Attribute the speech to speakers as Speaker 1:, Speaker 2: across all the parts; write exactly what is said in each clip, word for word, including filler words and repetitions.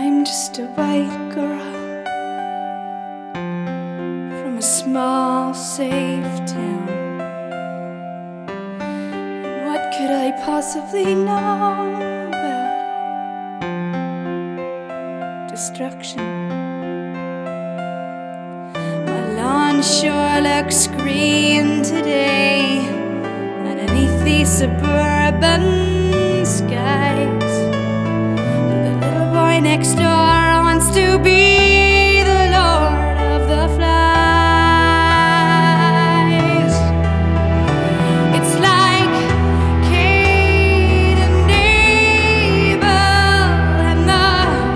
Speaker 1: I'm just a white girl from a small, safe town. And what could I possibly know about destruction? My lawn sure looks green today underneath these suburban skies. But the little boy next door wants to be the lord of the flies. It's like Cain and Abel and the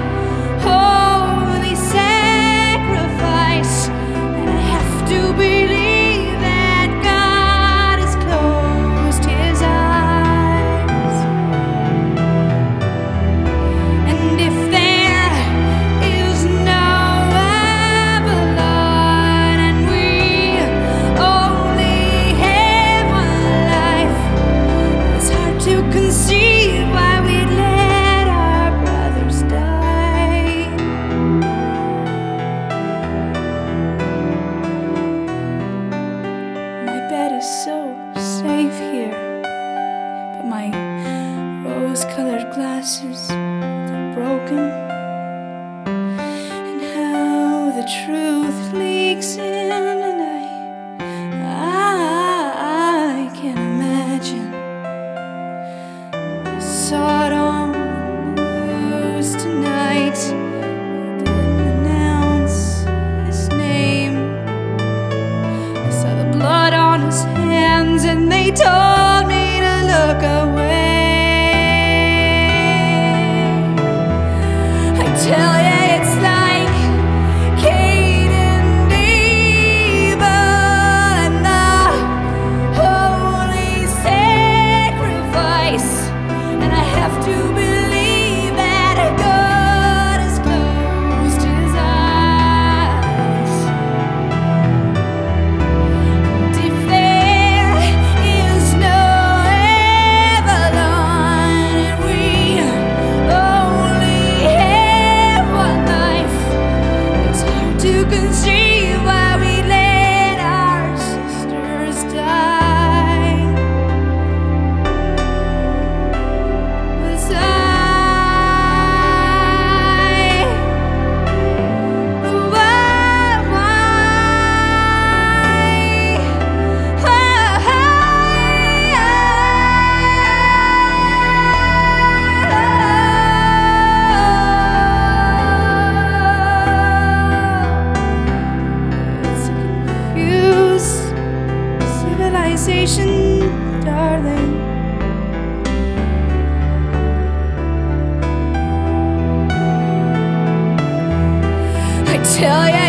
Speaker 1: holy sacrifice, and I have to believe that God has closed his eyes. And if there is no Avalon and we only have one life, it's hard to conceive why we'd let our brothers die. My bed is so safe here, but my rose-colored glasses are broken. And how the truth leaks in, and I, I can't imagine. I saw it on the news tonight. They didn't announce his name. I saw the blood on his hands, and they told me to look away. I tell ya, it's like Cain and Abel and the holy sacrifice, and I have to believe that God has closed his eyes. And if there is no Avalon and we only have one life, it's hard to conceive why we let our sisters die. 'Cause I, why, it's a confused civilization, darling. I tell ya,